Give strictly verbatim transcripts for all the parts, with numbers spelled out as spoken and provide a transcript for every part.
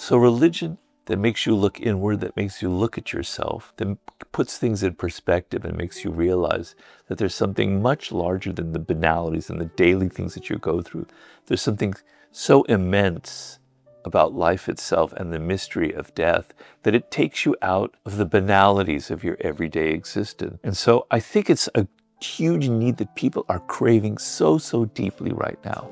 So religion that makes you look inward, that makes you look at yourself, that puts things in perspective and makes you realize that there's something much larger than the banalities and the daily things that you go through. There's something so immense about life itself and the mystery of death that it takes you out of the banalities of your everyday existence. And so I think it's a huge need that people are craving so, so deeply right now.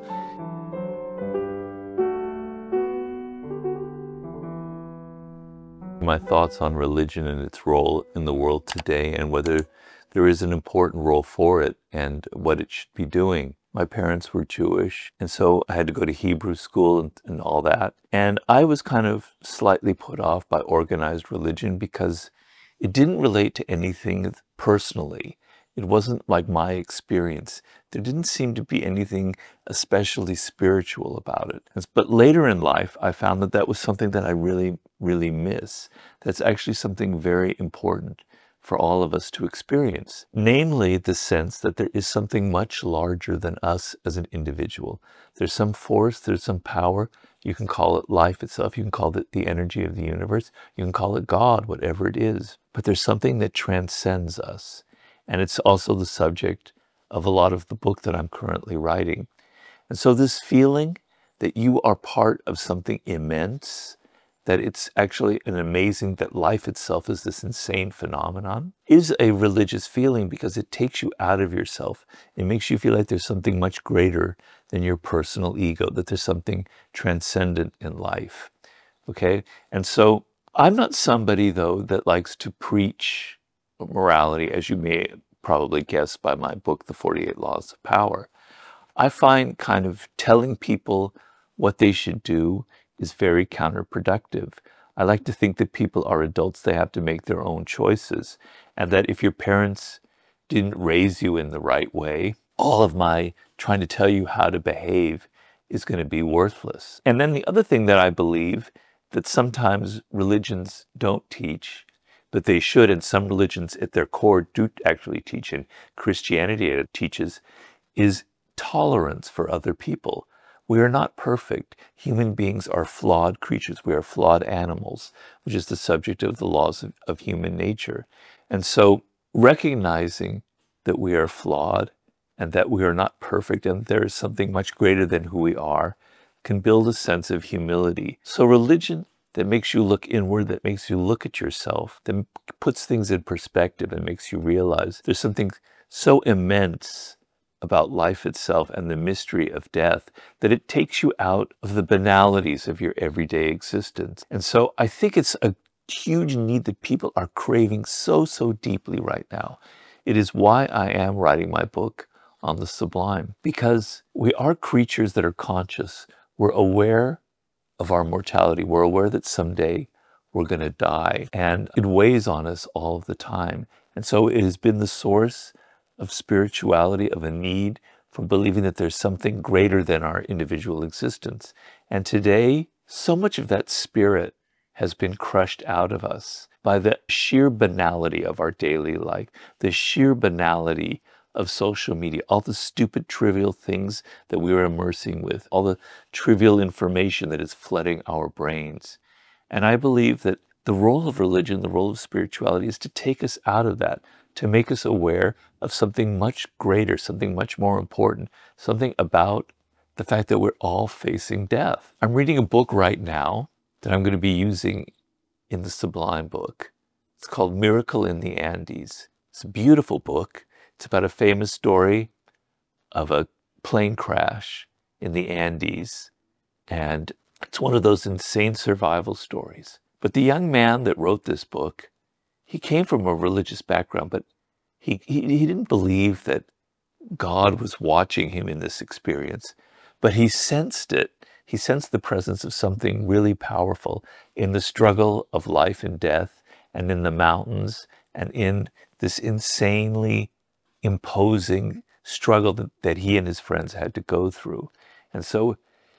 My thoughts on religion and its role in the world today, and whether there is an important role for it and what it should be doing. My parents were Jewish, and so I had to go to Hebrew school and, and all that. And I was kind of slightly put off by organized religion because it didn't relate to anything personally. It wasn't like my experience. There didn't seem to be anything especially spiritual about it. But later in life, I found that that was something that I really, really miss. That's actually something very important for all of us to experience. Namely, the sense that there is something much larger than us as an individual. There's some force, there's some power. You can call it life itself. You can call it the energy of the universe. You can call it God, whatever it is. But there's something that transcends us. And it's also the subject of a lot of the book that I'm currently writing. And so this feeling that you are part of something immense, that it's actually an amazing, that life itself is this insane phenomenon, is a religious feeling because it takes you out of yourself. It makes you feel like there's something much greater than your personal ego, that there's something transcendent in life, okay? And so I'm not somebody, though, that likes to preach morality, as you may probably guess by my book, The forty-eight Laws of Power. I find kind of telling people what they should do is very counterproductive. I like to think that people are adults, they have to make their own choices, and that if your parents didn't raise you in the right way, all of my trying to tell you how to behave is going to be worthless. And then the other thing that I believe that sometimes religions don't teach, but they should, and some religions at their core do actually teach, and Christianity it teaches, is tolerance for other people. We are not perfect. Human beings are flawed creatures. We are flawed animals, which is the subject of the laws of, of human nature. And so recognizing that we are flawed and that we are not perfect and there is something much greater than who we are can build a sense of humility. So religion that makes you look inward, that makes you look at yourself, that puts things in perspective and makes you realize there's something so immense about life itself and the mystery of death that it takes you out of the banalities of your everyday existence. And so I think it's a huge need that people are craving so, so deeply right now. It is why I am writing my book on the sublime, because we are creatures that are conscious. We're aware of our mortality. We're aware that someday we're going to die, and it weighs on us all the time. And so it has been the source of spirituality, of a need for believing that there's something greater than our individual existence. And today, so much of that spirit has been crushed out of us by the sheer banality of our daily life, the sheer banality of social media, all the stupid, trivial things that we are immersing with, all the trivial information that is flooding our brains. And I believe that the role of religion, the role of spirituality is to take us out of that, to make us aware of something much greater, something much more important, something about the fact that we're all facing death. I'm reading a book right now that I'm going to be using in the Sublime book. It's called Miracle in the Andes. It's a beautiful book. It's about a famous story of a plane crash in the Andes. And it's one of those insane survival stories. But the young man that wrote this book, he came from a religious background, but he, he, he didn't believe that God was watching him in this experience. But he sensed it. He sensed the presence of something really powerful in the struggle of life and death, and in the mountains, and in this insanely imposing struggle that, that he and his friends had to go through. And so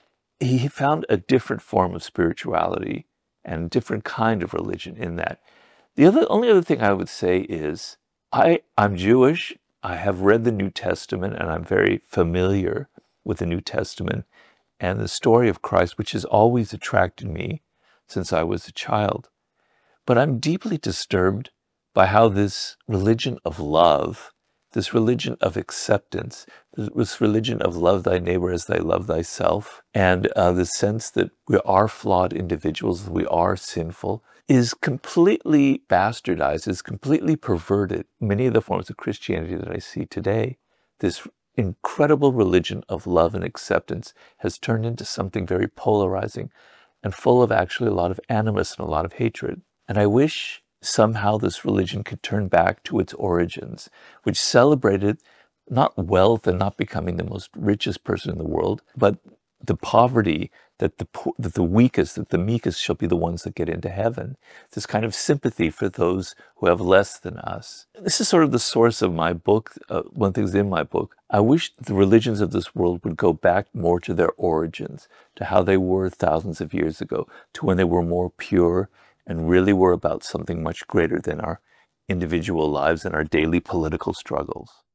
he found a different form of spirituality and a different kind of religion in that. The other, only other thing I would say is, I, I'm Jewish, I have read the New Testament, and I'm very familiar with the New Testament and the story of Christ, which has always attracted me since I was a child. But I'm deeply disturbed by how this religion of love, this religion of acceptance, this religion of love thy neighbor as thy love thyself, and uh, the sense that we are flawed individuals, we are sinful, is completely bastardized, is completely perverted. Many of the forms of Christianity that I see today, this incredible religion of love and acceptance has turned into something very polarizing and full of actually a lot of animus and a lot of hatred. And I wish somehow this religion could turn back to its origins, which celebrated not wealth and not becoming the most richest person in the world, but the poverty, that the, that the weakest, that the meekest shall be the ones that get into heaven. This kind of sympathy for those who have less than us. This is sort of the source of my book, uh, one thing's in my book. I wish the religions of this world would go back more to their origins, to how they were thousands of years ago, to when they were more pure and really were about something much greater than our individual lives and our daily political struggles.